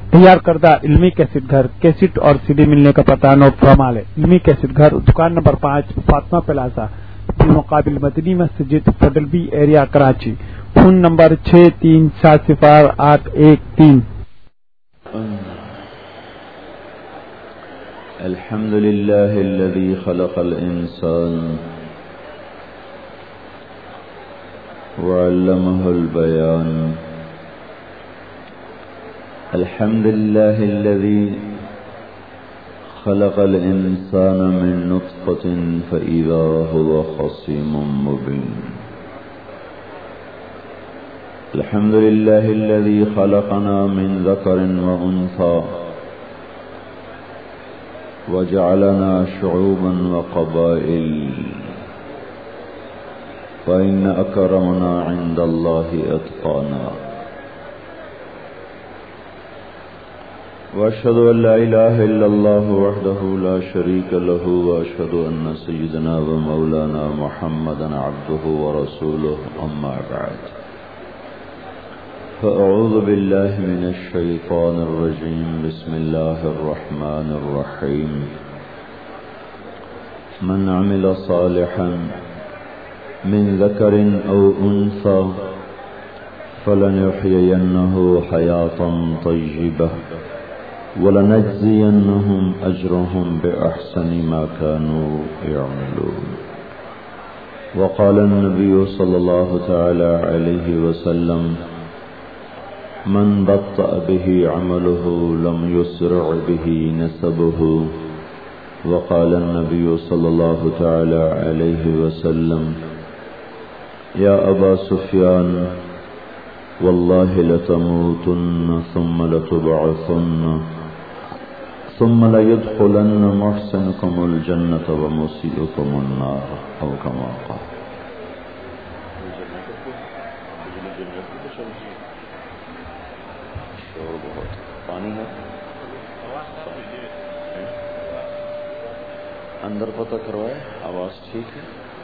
تیار کردہ علمی کیسٹ گھر، کیسٹ اور سی ڈی ملنے کا پتہ نوٹ فرما لیں۔ علمی کیسٹ گھر، دکان نمبر 5، فاطمہ پلازا، بالمقابل مدنی مسجد، federal B area, Karachi. Phone number 63700813۔ الحمد لله الذي خلق الإنسان وعلمه البيان. الحمد لله الذي خلق الإنسان من نطفة فإذا هو خصيم مبين. الحمد لله الذي خلقنا من ذكر وأنثى وجعلنا شعوبا وقبائل وإن أكرمنا عند الله أتقانا. وأشهد أن لا إله إلا الله وحده لا شريك له وأشهد أن سيدنا ومولانا محمدا عبده ورسوله. أما بعد، فأعوذ بالله من الشيطان الرجيم. بسم الله الرحمن الرحيم. من عمل صالحا من ذكر أو أنثى فلنحيينه حياة طيبة ولنجزينهم أجرهم بأحسن ما كانوا يعملون. وقال النبي صلى الله تعالى عليه وسلم: من بطأ به عمله لم يسرع به نسبه. وقال النبي صلى الله تعالى عليه وسلم: يا أبا سفيان والله لتموتن ثم لتبعثن ثم ليدخلن محسنكم الجنة ومسيئكم النار، أو كما قال. اندر پتہ کروائے آواز ٹھیک ہے؟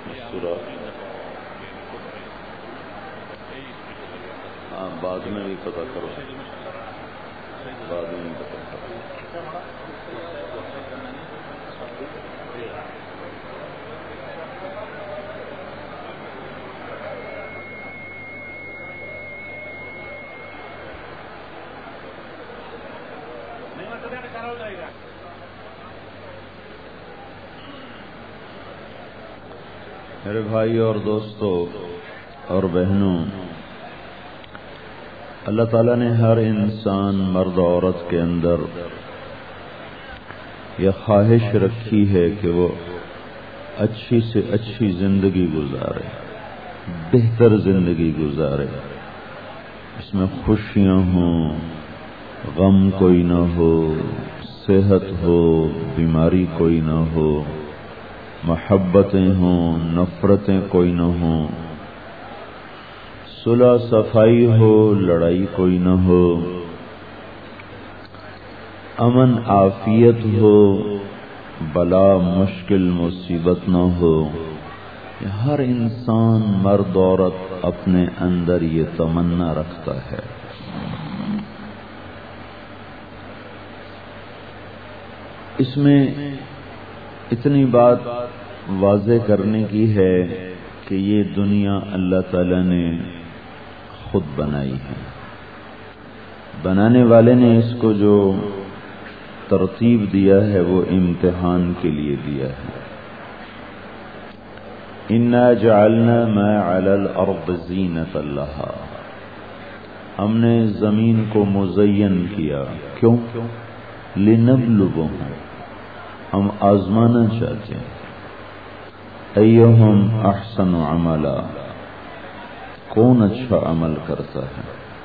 ہاں، بعد میں بھی پتہ کرو، بعد میں بھی پتہ کرو. میرے بھائی اور دوستو اور بہنوں، اللہ تعالیٰ نے ہر انسان مرد و عورت کے اندر یہ خواہش رکھی ہے کہ وہ اچھی سے اچھی زندگی گزارے، بہتر زندگی گزارے، اس میں خوشیاں ہوں، غم کوئی نہ ہو، صحت ہو، بیماری کوئی نہ ہو، محبتیں ہوں، نفرتیں کوئی نہ ہوں، صلح صفائی ہو، لڑائی کوئی نہ ہو، امن عافیت ہو، بلا مشکل مصیبت نہ ہو. ہر انسان مرد عورت اپنے اندر یہ تمنا رکھتا ہے. اس میں اتنی بات واضح کرنے کی ہے کہ یہ دنیا اللہ تعالیٰ نے خود بنائی ہے. بنانے والے نے اس کو جو ترتیب دیا ہے وہ امتحان کے لیے دیا ہے. اِنَّا جَعَلْنَا مَا عَلَى الْأَرْضِ زِينَةً لَهَا. ہم نے زمین کو مزین کیا. کیوں؟ لِنَبْلُوَهُمْ. ہم آزمانا چاہتے ہیں. ایہم احسن عملا. کون اچھا عمل کرتا ہے.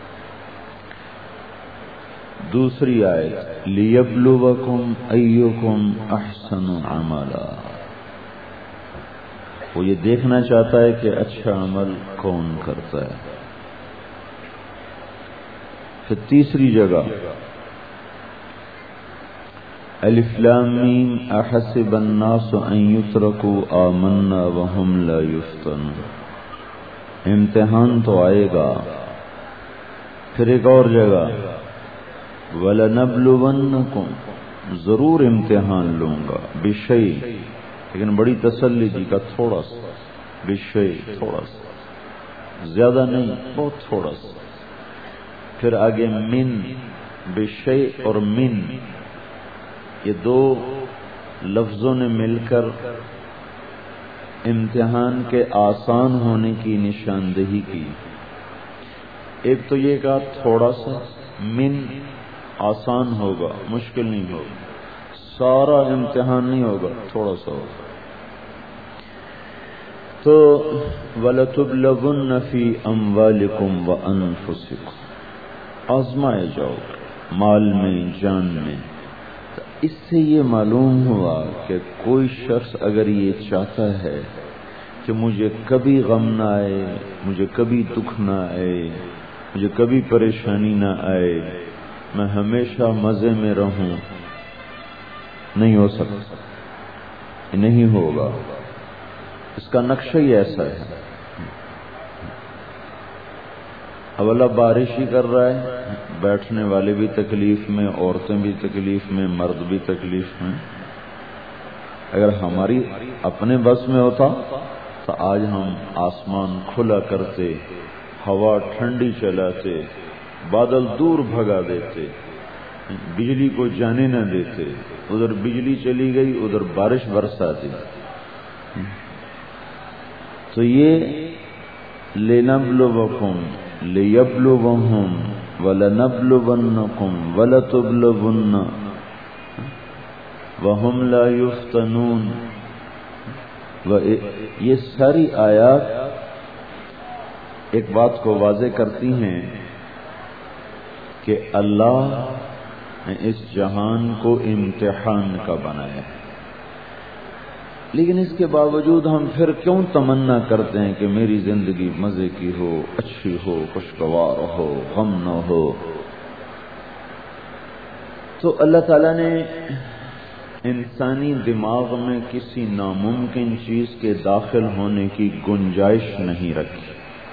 دوسری آیت لیبلوکم ایکم احسن عملا. وہ یہ دیکھنا چاہتا ہے کہ اچھا عمل کون کرتا ہے. پھر تیسری جگہ الف لام میم احسب الناس ان یترکوا آمنا وهم لا یفتنون. امتحان تو آئے گا. پھر ایک اور جگہ وَلَنَبْلُوَنَّكُمْ ضرور امتحان لوں گا بِشَيْءٍ لیکن بڑی تسلی دی کا تھوڑا سا بِشَيْءٍ تھوڑا سا زیادہ نہیں بہت تھوڑا سا پھر آگے من بِشَيْءٍ اور من یہ دو لفظوں نے مل کر امتحان کے آسان ہونے کی نشاندہی کی ایک تو یہ کہا تھوڑا سا من آسان ہوگا مشکل نہیں ہوگا سارا امتحان نہیں ہوگا تھوڑا سا ہوگا تو وَلَتُبْلَغُنَّ فِي أَمْوَالِكُمْ وَأَنفُسِكُمْ آزمائے جاؤ مال میں جان میں اس سے یہ معلوم ہوا کہ کوئی شخص اگر یہ چاہتا ہے کہ مجھے کبھی غم نہ آئے مجھے کبھی دکھ نہ آئے مجھے کبھی پریشانی نہ آئے میں ہمیشہ مزے میں رہوں نہیں ہو سکتا نہیں ہوگا اس کا نقشہ ہی ایسا ہے اب اللہ بارش ہی کر رہا ہے بیٹھنے والے بھی تکلیف میں عورتیں بھی تکلیف میں مرد بھی تکلیف میں اگر ہماری اپنے بس میں ہوتا تو آج ہم آسمان کھلا کرتے ہوا ٹھنڈی چلاتے بادل دور بھگا دیتے بجلی کو جانے نہ دیتے ادھر بجلی چلی گئی ادھر بارش برساتی تو یہ لنبلوکم لیبلوہم وَلَنَبْلُوَنَّكُمْ وَلَتُبْلَوُنَّ وَهُمْ لَا يُفْتَنُونَ یہ ساری آیات ایک بات کو واضح کرتی ہیں کہ اللہ نے اس جہان کو امتحان کا بنایا ہے لیکن اس کے باوجود ہم پھر کیوں تمنا کرتے ہیں کہ میری زندگی مزے کی ہو اچھی ہو خوشگوار ہو غم نہ ہو تو اللہ تعالیٰ نے انسانی دماغ میں کسی ناممکن چیز کے داخل ہونے کی گنجائش نہیں رکھی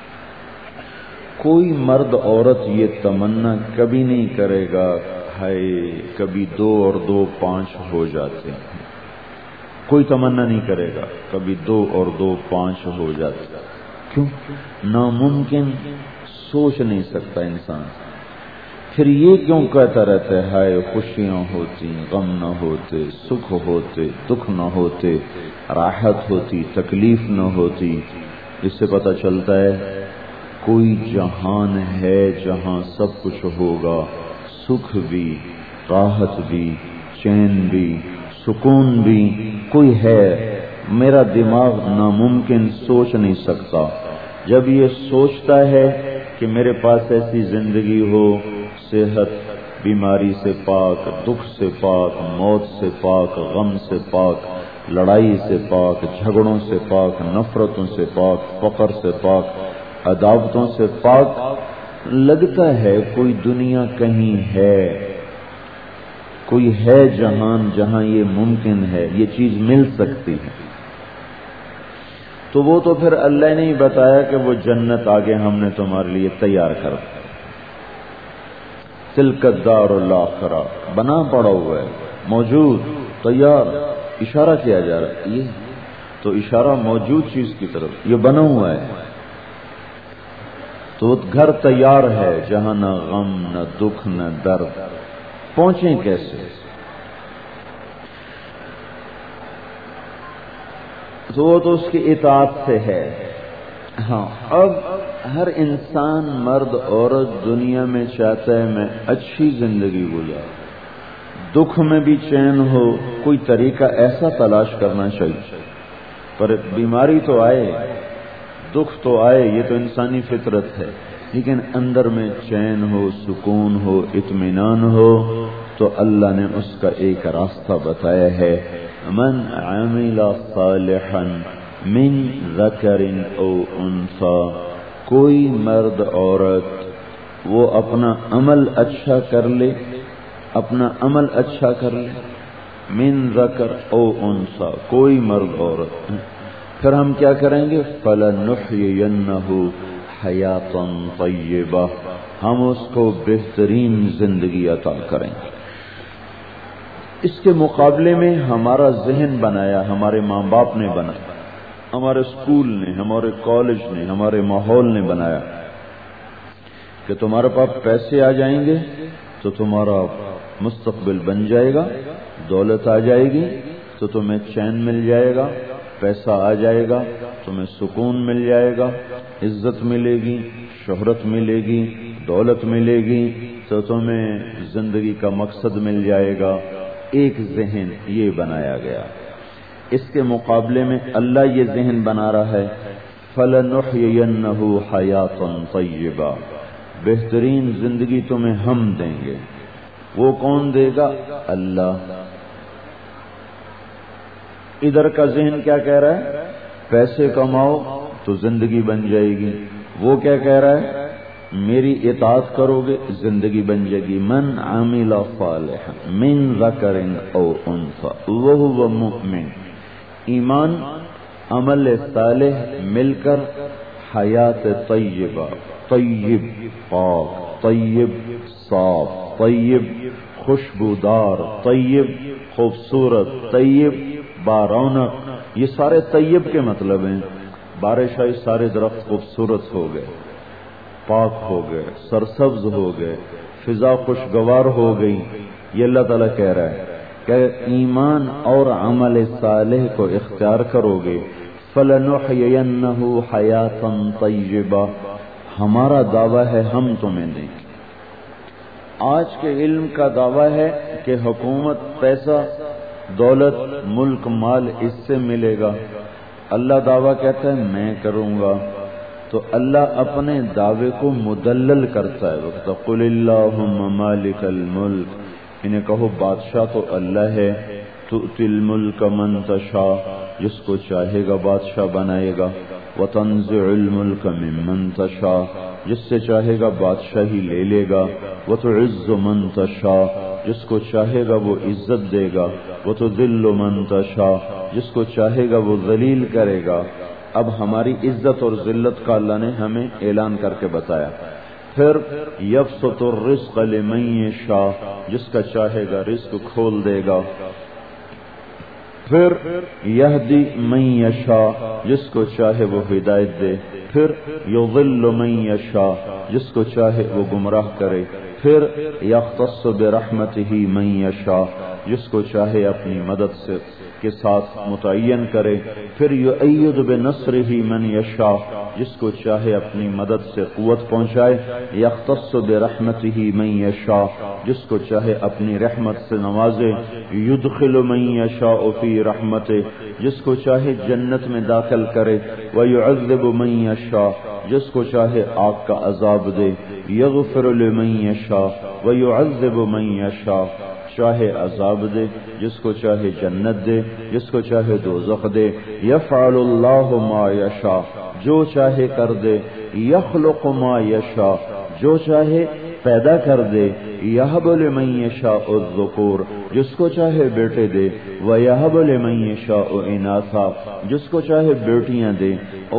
کوئی مرد عورت یہ تمنا کبھی نہیں کرے گا ہائے کبھی 2 اور 2 5 ہو جاتے ہیں کوئی تمنا نہیں کرے گا کبھی 2 اور 2 5 ہو جاتے کیوں ناممکن سوچ نہیں سکتا انسان پھر یہ کیوں کہتا رہتا ہے ہائے خوشیاں ہوتی غم نہ ہوتے سکھ ہوتے دکھ نہ ہوتے راحت ہوتی تکلیف نہ ہوتی اس سے پتہ چلتا ہے کوئی جہان ہے جہاں سب کچھ ہوگا سکھ بھی راحت بھی چین بھی سکون بھی کوئی ہے میرا دماغ ناممکن سوچ نہیں سکتا جب یہ سوچتا ہے کہ میرے پاس ایسی زندگی ہو صحت بیماری سے پاک دکھ سے پاک موت سے پاک غم سے پاک لڑائی سے پاک جھگڑوں سے پاک نفرتوں سے پاک فقر سے پاک عداوتوں سے پاک لگتا ہے کوئی دنیا کہیں ہے کوئی ہے جہان جہاں یہ ممکن ہے یہ چیز مل سکتی ہے تو وہ تو پھر اللہ نے ہی بتایا کہ وہ جنت آگے ہم نے تمہارے لیے تیار کر تلک الدار الاخرہ بنا پڑا ہوا ہے موجود تیار اشارہ کیا جا رہا ہے یہ تو اشارہ موجود چیز کی طرف یہ بنا ہوا ہے تو گھر تیار ہے جہاں نہ غم نہ دکھ نہ درد پہنچیں کیسے تو وہ تو اس کی اطاعت سے ہے ہاں اب ہر انسان مرد عورت دنیا میں چاہتا ہے میں اچھی زندگی گزاروں دکھ میں بھی چین ہو کوئی طریقہ ایسا تلاش کرنا چاہیے پر بیماری تو آئے دکھ تو آئے یہ تو انسانی فطرت ہے لیکن اندر میں چین ہو سکون ہو اطمینان ہو تو اللہ نے اس کا ایک راستہ بتایا ہے من عمل صالحا من ذکر او انثى کوئی مرد عورت وہ اپنا عمل اچھا کر لے اپنا عمل اچھا کر لے من ذکر او انثى کوئی مرد عورت پھر ہم کیا کریں گے فلنحینہ حیاتن طیبہ، ہم اس کو بہترین زندگی عطا کریں گے۔ اس کے مقابلے میں ہمارا ذہن بنایا، ہمارے ماں باپ نے بنایا، ہمارے اسکول نے، ہمارے کالج نے، ہمارے ماحول نے بنایا کہ تمہارے پاس پیسے آ جائیں گے تو تمہارا مستقبل بن جائے گا، دولت آ جائے گی تو تمہیں چین مل جائے گا، پیسہ آ جائے گا تمہیں سکون مل جائے گا، عزت ملے گی، شہرت ملے گی، دولت ملے گی تو تمہیں زندگی کا مقصد مل جائے گا۔ ایک ذہن یہ بنایا گیا۔ اس کے مقابلے میں اللہ یہ ذہن بنا رہا ہے فَلَنُحْيِيَنَّهُ حَيَاةً طَيِّبَةً، بہترین زندگی تمہیں ہم دیں گے۔ وہ کون دے گا؟ اللہ۔ ادھر کا ذہن کیا کہہ رہا ہے؟ پیسے کماؤ تو زندگی بن جائے گی۔ وہ کیا کہہ رہا ہے؟ میری اطاعت کرو گے زندگی بن جائے گی۔ من عمل صالحا من ذکر او انثى وهو مؤمن، ایمان، عمل صالح مل کر حیات طیبہ، طیب پاک، طیب صاف، طیب خوشبودار، طیب خوبصورت، طیب بارونق، یہ سارے طیب کے مطلب ہیں۔ بارش آئی سارے درخت خوبصورت ہو گئے، پاک ہو گئے، سرسبز ہو گئے، فضا خوشگوار ہو گئی۔ یہ اللہ تعالیٰ کہہ رہا ہے کہ ایمان اور عمل صالح کو اختیار کرو گے فَلَنُحْيِيَنَّهُ حَيَاةً طَيِّبَةً، ہمارا دعویٰ ہے ہم تمہیں دیں گے۔ آج کے علم کا دعویٰ ہے کہ حکومت، پیسہ، دولت، ملک، مال اس سے ملے گا۔ اللہ دعویٰ کہتا ہے میں کروں گا، تو اللہ اپنے دعوے کو مدلل کرتا ہے۔ وَقُلِ اللَّهُمَّ مَالِكَ الْمُلْكِ، انہیں کہو بادشاہ تو اللہ ہے، تُؤْتِي الْمُلْكَ مَن تَشَاءُ، جس کو چاہے گا بادشاہ بنائے گا، وَتَنزِعُ الْمُلْكَ مِمَّن تَشَاءُ، جس سے چاہے گا بادشاہی لے لے گا، وَتُعِزُّ مَن تَشَاءُ، جس کو چاہے گا وہ عزت دے گا، وَتُذِلُّ مَن تَشَاءُ، جس کو چاہے گا وہ ذلیل کرے گا۔ اب ہماری عزت اور ذلت کا اللہ نے ہمیں اعلان کر کے بتایا۔ پھر یبسط الرزق لمن یشاء، جس کا چاہے گا رزق کھول دے گا۔ پھر یہدی من یشاء، جس کو چاہے وہ ہدایت دے۔ پھر یضل من یشاء، جس کو چاہے وہ گمراہ کرے۔ پھر یختص برحمتہ من یشاء، جس کو چاہے اپنی مدد سے کے ساتھ متعین کرے۔ پھر یؤید بنصرہ من یشاء، جس کو چاہے اپنی مدد سے قوت پہنچائے۔ یختص برحمتہ من یشاء، جس کو چاہے اپنی رحمت سے نوازے۔ یدخل من یشاء فی رحمتہ، جس کو چاہے جنت میں داخل کرے۔ ویعذب من یشاء، جس کو چاہے آگ کا عذاب دے۔ یغفر لمن یشاء ویعذب من یشاء، چاہے عذاب دے، جس کو چاہے جنت دے، جس کو چاہے دوزخ دے۔ یفعل اللہ ما یشاء، جو چاہے کر دے۔ یخلق ما یشاء، جو چاہے پیدا کر دے۔ یہب لمن یشاء الذکور، جس کو چاہے بیٹے دے۔ ویہب لمن یشاء اناثا، جس کو چاہے بیٹیاں دے۔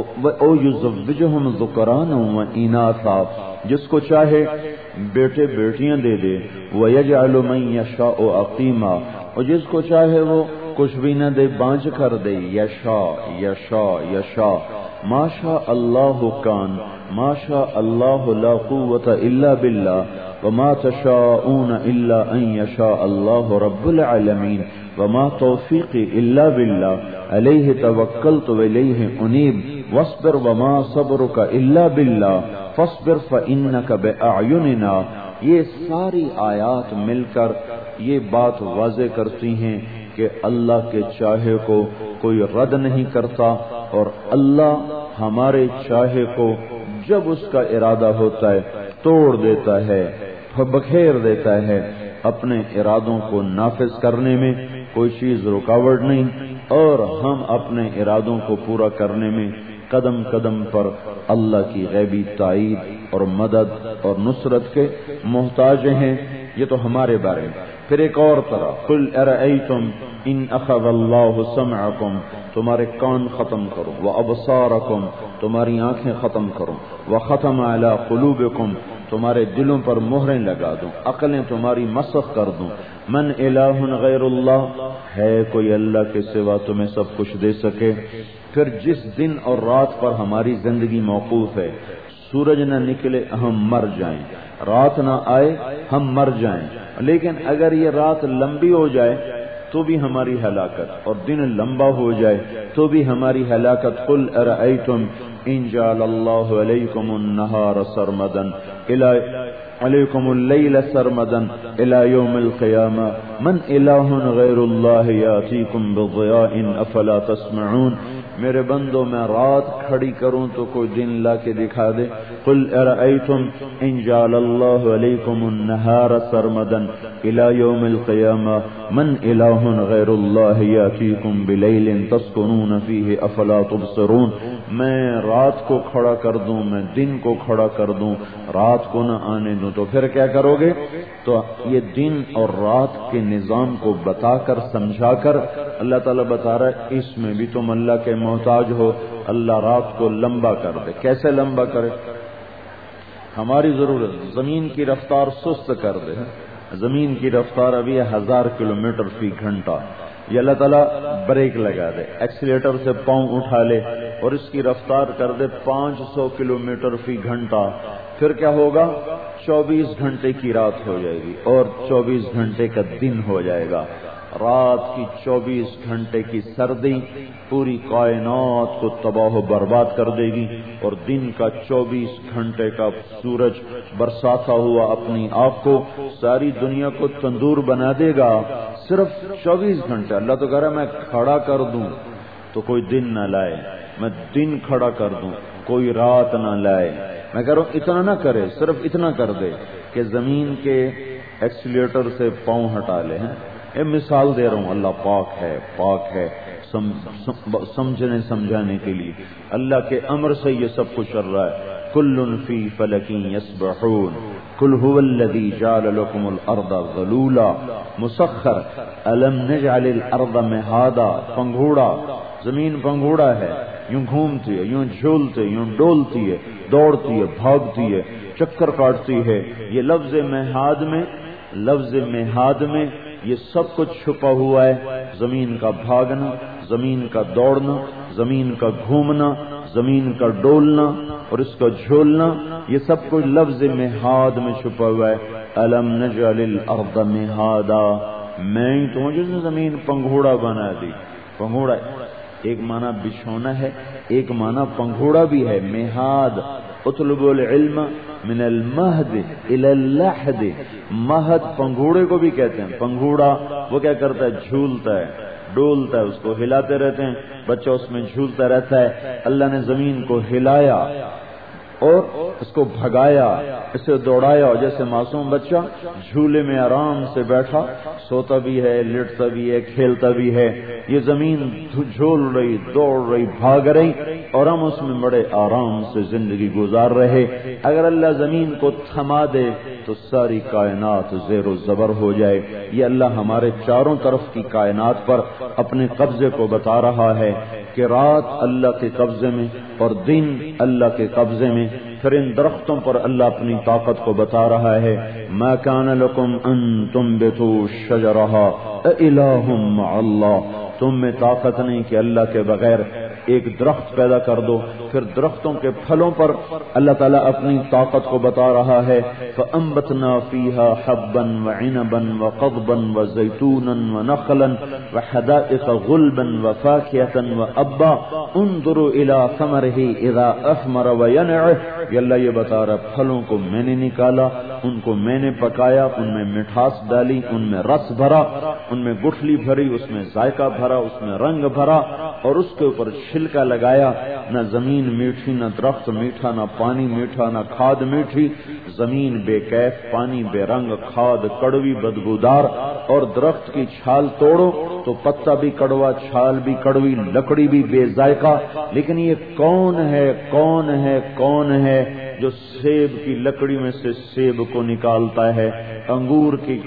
او یزوجہم ذکرانا و اناثا، جس کو چاہے بیٹے بیٹیاں دے دے۔ وَيَجْعَلُ مَن يَشَاءُ عَقِيمًا، اور جس کو چاہے وہ کچھ بھی نہ دے، بانجھ کر دے۔ یشاء یشاء یشاء، ما شاء اللہ کان، ما شاء اللہ لا قوة الا باللہ، وما تشاءون الا ان یشاء اللہ رب العالمین، وما توفیقی الا باللہ، علیہ توکلت والیہ انیب، واصبر وما صبرک الا باللہ، فاصبر فإنک بأعیننا۔ یہ ساری آیات مل کر یہ بات واضح کرتی ہیں کہ اللہ کے چاہے کو کوئی رد نہیں کرتا، اور اللہ ہمارے چاہے کو جب اس کا ارادہ ہوتا ہے توڑ دیتا ہے، بکھیر دیتا ہے۔ اپنے ارادوں کو نافذ کرنے میں کوئی چیز رکاوٹ نہیں، اور ہم اپنے ارادوں کو پورا کرنے میں قدم قدم پر اللہ کی غیبی تائید اور مدد اور نصرت کے محتاج ہیں۔ یہ تو ہمارے بارے میں۔ پھر ایک اور طرح قل ارأیتم ان اخذ اللہ سمعکم، تمہارے کان ختم کروں، وابصارکم، تمہاری آنکھیں ختم کروں، وختم علی قلوبکم، تمہارے دلوں پر مہریں لگا دوں، عقلیں تمہاری مسخ کر دوں، من الہ غیر اللہ، ہے کوئی اللہ کے سوا تمہیں سب کچھ دے سکے؟ پھر جس دن اور رات پر ہماری زندگی موقوف ہے، سورج نہ نکلے ہم مر جائیں، رات نہ آئے ہم مر جائیں، لیکن اگر یہ رات لمبی ہو جائے تو بھی ہماری ہلاکت، اور دن لمبا ہو جائے تو بھی ہماری ہلاکت۔ قل ارأیتم ان جعل اللہ علیکم النہار سرمدا علیکم اللیل سرمدا الى یوم القیامہ من الہ غیر اللہ یاتیکم بضیاء افلا تسمعون، میرے بندوں میں رات کھڑی کروں تو کوئی دن لا کے دکھا دے۔ قل ارأیتم ان جعل اللہ علیکم النہار سرمدا الى یوم القیامہ من الہ غیر اللہ یاتیکم بلیل تسکنون فیہ افلا تبصرون، میں رات کو کھڑا کر دوں، میں دن کو کھڑا کر دوں، رات کو نہ آنے دوں تو پھر کیا کرو گے؟ تو یہ دن اور رات کے نظام کو بتا کر سمجھا کر اللہ تعالیٰ بتا رہا ہے اس میں بھی تم اللہ کے محتاج ہو، اللہ رات کو لمبا کر دے۔ کیسے لمبا کرے؟ ہماری ضرورت زمین کی رفتار سست کر دے، زمین کی رفتار ابھی 1000 کلومیٹر فی گھنٹہ، یہ اللہ تعالیٰ بریک لگا دے، ایکسیلیٹر سے پاؤں اٹھا لے اور اس کی رفتار کر دے 500 کلومیٹر فی گھنٹہ، پھر کیا ہوگا؟ 24 گھنٹے کی رات ہو جائے گی اور 24 گھنٹے کا دن ہو جائے گا۔ رات کی 24 گھنٹے کی سردی پوری کائنات کو تباہ و برباد کر دے گی، اور دن کا 24 گھنٹے کا سورج برساتا ہوا اپنی آنکھ کو ساری دنیا کو تندور بنا دے گا۔ صرف 24 گھنٹے اللہ تو کہہ رہا ہے میں کھڑا کر دوں تو کوئی دن نہ لائے، میں دن کھڑا کر دوں کوئی رات نہ لائے، میں کہہ رہا ہوں اتنا نہ کرے، صرف اتنا کر دے کہ زمین کے ایکسیلیٹر سے پاؤں ہٹا لے۔ یہ مثال دے رہا ہوں، اللہ پاک ہے سمجھنے سمجھانے کے لیے، اللہ کے امر سے یہ سب کچھ چل رہا ہے۔ کل فی فلک یسبحون قل هو الذی جعل لکم الارض ذلولا مسخر الم نجعل الارض مہادا، پنگھوڑا، زمین پنگھوڑا ہے، یوں گھومتی ہے، یوں جھولتی ہے، یوں ڈولتی ہے، دوڑتی ہے، بھاگتی ہے، چکر کاٹتی ہے۔ یہ لفظ مہاد میں یہ سب کچھ چھپا ہوا ہے، زمین کا بھاگنا، زمین کا دوڑنا، زمین کا گھومنا، زمین کا ڈولنا اور اس کا جھولنا، یہ سب کچھ لفظ مہاد میں چھپا ہوا ہے۔ الم نجعل الارض مہادا، میں ہی تو ہوں جس نے زمین پنگھوڑا بنا دی۔ پنگھوڑا ایک معنی بچھونا ہے، ایک معنی پنگھوڑا بھی ہے۔ مہاد اطلب العلم من المہد الى اللحد، مہد پنگھوڑے کو بھی کہتے ہیں۔ پنگھوڑا وہ کیا کرتا ہے؟ جھولتا ہے، ڈولتا ہے، اس کو ہلاتے رہتے ہیں، بچہ اس میں جھولتا رہتا ہے۔ اللہ نے زمین کو ہلایا اور اس کو بھگایا، اسے دوڑایا، اور جیسے معصوم بچہ جھولے میں آرام سے بیٹھا سوتا بھی ہے، لیٹتا بھی ہے، کھیلتا بھی ہے، یہ زمین جھول رہی، دوڑ رہی، بھاگ رہی، اور ہم اس میں بڑے آرام سے زندگی گزار رہے۔ اگر اللہ زمین کو تھما دے تو ساری کائنات زیر و زبر ہو جائے۔ یہ اللہ ہمارے چاروں طرف کی کائنات پر اپنے قبضے کو بتا رہا ہے کہ رات اللہ کے قبضے میں اور دن اللہ کے قبضے میں۔ پھر ان درختوں پر اللہ اپنی طاقت کو بتا رہا ہے، ما کان لکم ان تنبتوا شجرہا االہ مع اللہ، تم میں طاقت نہیں کہ اللہ کے بغیر ایک درخت پیدا کر دو۔ پھر درختوں کے پھلوں پر اللہ تعالیٰ اپنی طاقت کو بتا رہا ہے، فَأَنبَتْنَا فِيهَا حَبًّا وَعِنَبًا وَقَضْبًا وَزَيْتُونًا وَنَخْلًا وَحَدَائِقَ غُلْبًا وَفَاكِهَةً وَأَبًّا انظُرُوا إِلَى ثَمَرِهِ إِذَا أَثْمَرَ وَيَنْعِهُ، یہ اللہ یہ بتا رہا پھلوں کو میں نے نکالا، ان کو میں نے پکایا، ان میں مٹھاس ڈالی، ان میں رس بھرا، ان میں گٹھلی بھری، اس میں ذائقہ بھرا، اس میں رنگ بھرا، اور اس کے اوپر چھلکا لگایا۔ نہ زمین میٹھی، نہ درخت میٹھا، نہ پانی میٹھا، نہ کھاد میٹھی، زمین بے کیف، پانی بے رنگ، کھاد کڑوی بدبودار، اور درخت کی چھال توڑو تو پتا بھی کڑوا، چھال بھی کڑوی، لکڑی بھی بے ذائقہ۔ لیکن یہ کون ہے جو سیب کی لکڑی میں سے سیب کو نکالتا ہے، انگور کی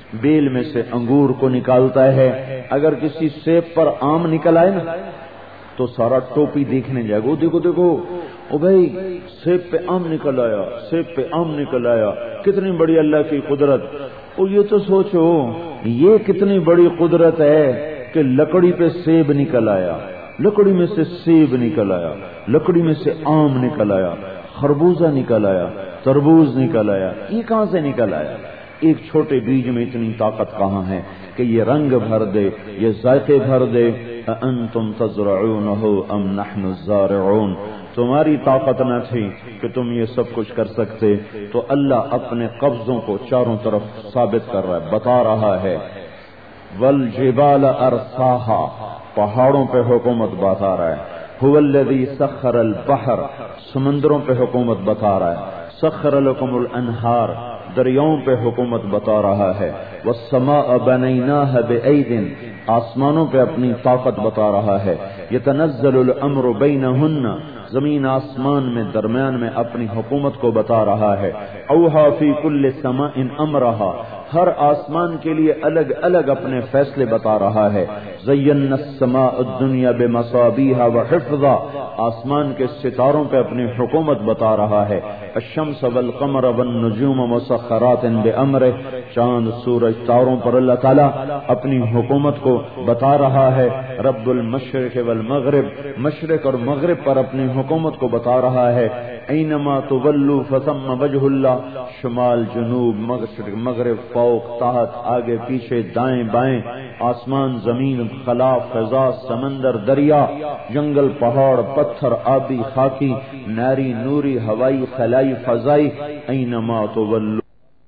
بیل میں سے انگور کو نکالتا ہے، اگر کسی سیب پر آم نکل آئے نا تو سارا ٹوپی دیکھنے جائے گا، دیکھو دیکھو او بھائی سیب پہ آم نکل آیا، سیب پہ آم نکل آیا، کتنی بڑی اللہ کی قدرت۔ اور یہ تو سوچو یہ کتنی بڑی قدرت ہے کہ لکڑی پہ سیب نکل آیا، لکڑی میں سے سیب نکل آیا، لکڑی میں سے آم نکل آیا، خربوزہ نکل آیا، تربوز نکل آیا۔ یہ کہاں سے نکل آیا؟ ایک چھوٹے بیج میں اتنی طاقت کہاں ہے کہ یہ رنگ بھر دے، یہ ذائقے بھر دے۔ أَأَنْتُمْ تَزْرَعُونَهُ أَمْ نَحْنُ الزَّارِعُونَ، تمہاری طاقت نہ تھی کہ تم یہ سب کچھ کر سکتے، تو اللہ اپنے قبضوں کو چاروں طرف ثابت کر رہا ہے، بتا رہا ہے۔ وَالْجِبَالَ أَرْسَاهَا، پہاڑوں پہ حکومت بتا رہا ہے۔ هُوَ الَّذِي سَخَّرَ الْبَحْرَ، سمندروں پہ حکومت بتا رہا ہے۔ سَخَّرَ لَكُمُ الْأَنْهَارَ، دریاؤں پہ حکومت بتا رہا ہے۔ وَالسَّمَاءَ بَنَيْنَاهَا بِأَيْدٍ، آسمانوں پہ اپنی طاقت بتا رہا ہے۔ يَتَنَزَّلُ الْأَمْرُ بَيْنَهُنَّ، زمین آسمان میں درمیان میں اپنی حکومت کو بتا رہا ہے۔ أَوْحَى فِي كُلِّ سَمَاءٍ أَمْرَهَا، ہر آسمان کے لیے الگ الگ اپنے فیصلے بتا رہا ہے۔ زَيَّنَّا السَّمَاءَ الدُّنْيَا بِمَصَابِيحَ وَحِفْظًا، آسمان کے ستاروں پہ اپنی حکومت بتا رہا ہے۔ الشمس والقمر والنجوم مسخرات بأمرہ، چاند سورج تاروں پر اللہ تعالیٰ اپنی حکومت کو بتا رہا ہے۔ رب المشرق والمغرب، مشرق اور مغرب پر اپنی حکومت کو بتا رہا ہے۔ اینما تولوا فثم وجہ اللہ، شمال جنوب مشرق مغرب فوق تحت آگے پیچھے دائیں بائیں، آسمان زمین خلا فضا سمندر دریا جنگل پہاڑ پتھر آبی خاکی ناری نوری ہوائی خلائی فضائی، اینما تولوا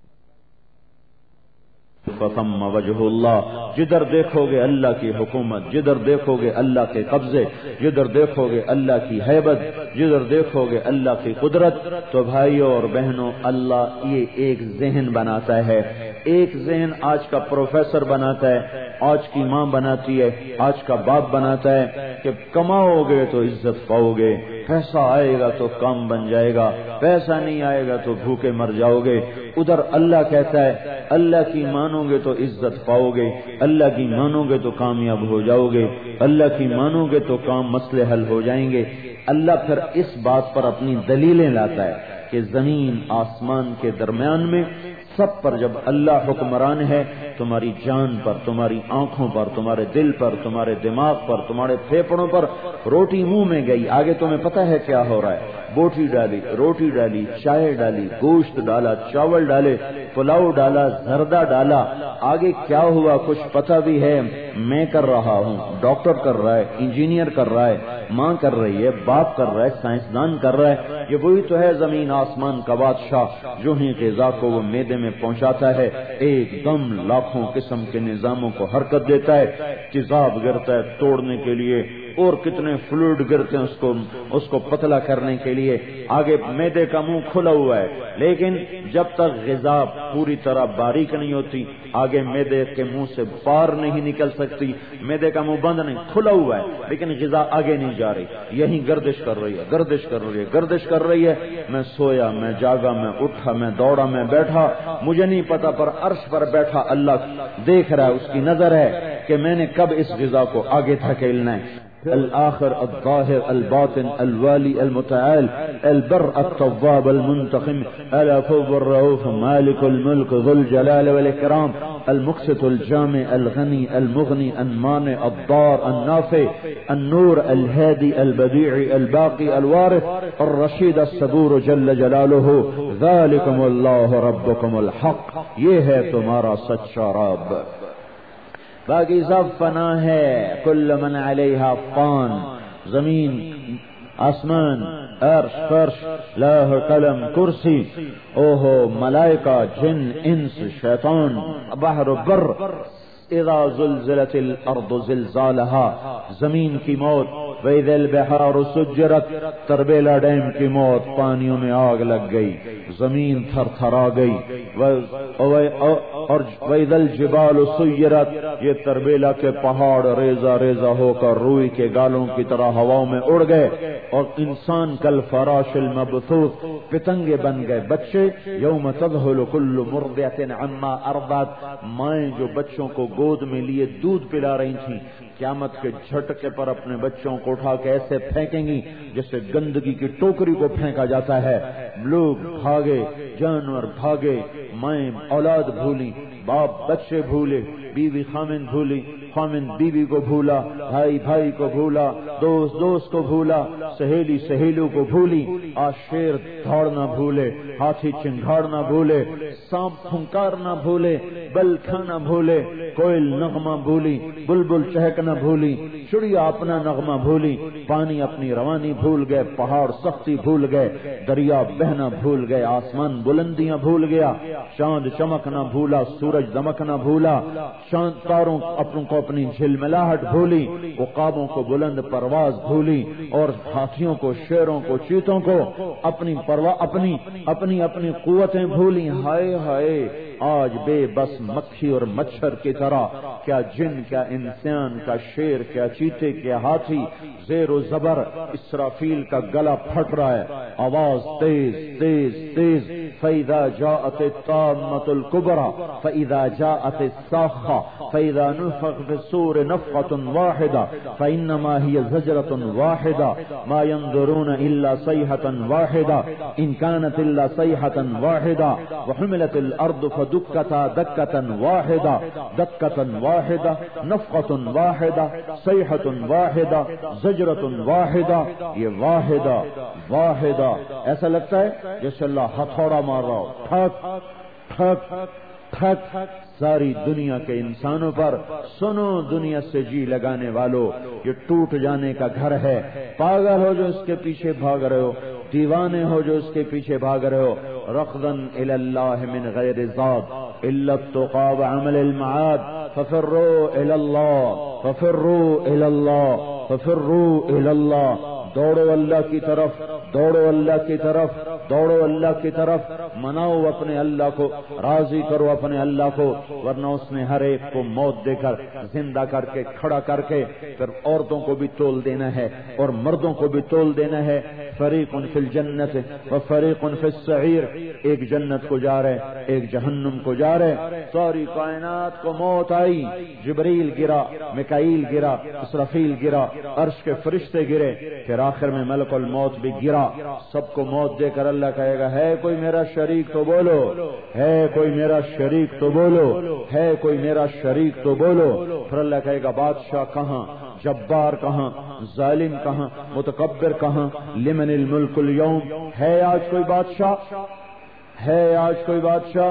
فثم وجہ اللہ، جدھر دیکھو گے اللہ کی حکومت، جدھر دیکھو گے اللہ کے قبضے، جدھر دیکھو گے اللہ کی ہیبت، جدھر دیکھو گے اللہ کی قدرت۔ تو بھائیوں اور بہنوں، اللہ یہ ایک ذہن بناتا ہے، ایک ذہن آج کا پروفیسر بناتا ہے، آج کی ماں بناتی ہے، آج کا باپ بناتا ہے کہ کماؤ گے تو عزت پاؤ گے، پیسہ آئے گا تو کام بن جائے گا، پیسہ نہیں آئے گا تو بھوکے مر جاؤ گے۔ ادھر اللہ کہتا ہے اللہ کی مانو گے تو عزت پاؤ گے، اللہ کی مانو گے تو کامیاب ہو جاؤ گے، اللہ کی مانو گے تو کام مسئلے حل ہو جائیں گے۔ اللہ پھر اس بات پر اپنی دلیلیں لاتا ہے کہ زمین آسمان کے درمیان میں سب پر جب اللہ حکمران ہے، تمہاری جان پر، تمہاری آنکھوں پر، تمہارے دل پر، تمہارے دماغ پر، تمہارے پھیپڑوں پر روٹی منہ میں گئی، آگے تمہیں پتہ ہے کیا ہو رہا ہے، بوٹی ڈالی، روٹی ڈالی، چائے ڈالی، گوشت ڈالا، چاول ڈالے، پلاؤ ڈالا، زردہ ڈالا، آگے کیا ہوا کچھ پتہ بھی ہے؟ میں کر رہا ہوں، ڈاکٹر کر رہا ہے، انجینئر کر رہا ہے، ماں کر رہی ہے، باپ کر رہا ہے، سائنسدان کر رہا ہے۔ یہ وہی تو ہے زمین آسمان کا بادشاہ، جو ہی غذا کو وہ معدے میں پہنچاتا ہے، ایک دم لاکھوں قسم کے نظاموں کو حرکت دیتا ہے، تیزاب گرتا ہے توڑنے کے لیے، اور کتنے فلوئڈ گرتے ہیں اس کو پتلا کرنے کے لیے۔ آگے معدے کا منہ کھلا ہوا ہے، لیکن جب تک غذا پوری طرح باریک نہیں ہوتی، آگے معدے کے منہ سے باہر نہیں نکل سکتی، معدے کا منہ بند نہیں، کھلا ہوا ہے، لیکن غذا آگے نہیں جا رہی، یہی گردش کر رہی ہے، گردش کر رہی ہے، گردش کر رہی ہے۔ میں سویا، میں جاگا، میں اٹھا، میں دوڑا، میں بیٹھا، مجھے نہیں پتا، پر عرش پر بیٹھا اللہ دیکھ رہا ہے، اس کی نظر ہے کہ میں نے کب اس غذا کو آگے دھکیلنا ہے۔ الآخر الظاہر الباطن الوالی المتعال البر التواب المنتقم العفو الرؤوف مالک الملک ذو الجلال والإکرام المقسط الجامع الغنی المغنی المانع الضار النافع النور الهادي البديع الباقي الوارث الرشید الصبور جل جلالہ ذالکم اللہ ربکم الحق، یہ ہے تمہارا سچا رب۔ باقی سب فنا ہے، کل من علیہا فان، زمین آسمان عرش فرش لوح قلم کرسی، اوہو ملائکہ جن انس شیطان بحر بر، اذا زلزلت الارض زلزالها، زمین کی موت، وَإِذَا الْبِحَارُ سُجِّرَتْ، تربیلا ڈیم کی موت، پانیوں میں آگ لگ گئی، زمین تھر تھرا گئی، اور وَإِذَا الْجِبَالُ سُيِّرَتْ، یہ تربیلا کے پہاڑ ریزہ ریزہ ہو کر روئی کے گالوں کی طرح ہواؤں میں اڑ گئے، اور انسان کل فراش المبثوث، پتنگے بن گئے بچے. یوم تذہل کل مرضعۃ عما ارضعت، مائیں جو بچوں کو گود میں لیے دودھ پلا رہی تھیں قیامت کے جھٹکے پر اپنے بچوں کو اٹھا کے ایسے پھینکیں گی جیسے گندگی کی ٹوکری کو پھینکا جاتا ہے. لوگ بھاگے، جانور بھاگے، مائیں اولاد بھولی، باپ بچے بھولے، بیوی خامن بھولی، خامن بیوی کو بھولا، بھائی بھائی کو بھولا، دوست دوست کو بھولا، سہیلی سہیلیوں کو بھولی. آج شیر دوڑنا بھولے، ہاتھی چنگھاڑنا بھولے، سانپ پھنکارنا بھولے، بل کھانا بھولے، کوئل نغمہ بھولی، بلبل چہکنا بھولی، چڑیا اپنا نغمہ بھولی، پانی اپنی روانی بھول گئے، پہاڑ سختی بھول گئے، دریا بہنا بھول گئے، آسمان بلندیاں بھول گیا، چاند چمکنا بھولا، سورج دمکنا بھولا، چاند تاروں اپنوں کو اپنی جھلملاہٹ بھولی، عقابوں کو بلند پرواز بھولی، اور ہاتھیوں کو، شیروں کو، چیتوں کو اپنی اپنی قوتیں بھولی. ہائے ہائے آج بے بس مکھی اور مچھر کی طرح، کیا جن، کیا انسان، کیا شیر، کیا چیتے، کیا ہاتھی، زیر و زبر اسرافیل کا گلا پھٹ رہا ہے، آواز تیز تیز تیز. فَإِذَا جَاءَتِ الطَّامَّةُ الْكُبْرَى فَإِذَا جَاءَتِ الصَّاخَّةُ فَإِذَا نُفِخَ فِي الصُّورِ نَفْخَةٌ وَاحِدَةٌ فَإِنَّمَا هِيَ زَجْرَةٌ وَاحِدَةٌ مَا يَنظُرُونَ إِلَّا صَيْحَةً وَاحِدَةً إِنْ كَانَتْ إِلَّا صَيْحَةً وَاحِدَةً وَحُمِلَتِ الْأَرْضُ فَدُكَّتْ دَكَّةً وَاحِدَةً دَكَّةً وَاحِدَةً نَفْخَةٌ وَاحِدَةً صَيْحَةٌ وَاحِدَةً زَجْرَةٌ وَاحِدَةً. یہ واحدہ واحدہ ایسا لگتا ہے جیسے اللہ ہتھوڑا مار رہا ہو، ٹھک ٹھک ٹھک ساری دنیا کے انسانوں پر. سنو دنیا سے جی لگانے والو، یہ ٹوٹ جانے کا گھر ہے. پاگل ہو جو اس کے پیچھے بھاگ رہے ہو، دیوانے ہو جو اس کے پیچھے بھاگ رہے ہو. رغدن الی اللہ من غیر زاد الا التقى وعمل المعاد ففروا الی اللہ ففروا الی اللہ ففروا الی اللہ. دوڑو اللہ کی طرف، دوڑو اللہ کی طرف، دوڑو اللہ کی طرف. مناؤ اپنے اللہ کو، راضی کرو اپنے اللہ کو، ورنہ اس نے ہر ایک کو موت دے کر زندہ کر کے کھڑا کر کے پھر عورتوں کو بھی تول دینا ہے اور مردوں کو بھی تول دینا ہے. فریق فی الجنت و فریق فی السعیر. ایک جنت کو جا رہے، ایک جہنم کو جا رہے. ساری کائنات کو موت آئی، جبریل گرا، میکائیل گرا، اسرافیل گرا، عرش کے فرشتے گرے، پھر آخر میں ملک الموت بھی گرا. سب کو موت دے کر اللہ کہے گا ہے کوئی میرا شریک تو بولو، ہے کوئی میرا شریک تو بولو، ہے کوئی میرا شریک تو بولو. پھر اللہ کہے گا بادشاہ کہاں، جبار کہاں، ظالم کہاں، متکبر کہاں. لمن الملک اليوم. ہے آج کوئی بادشاہ، ہے آج کوئی بادشاہ،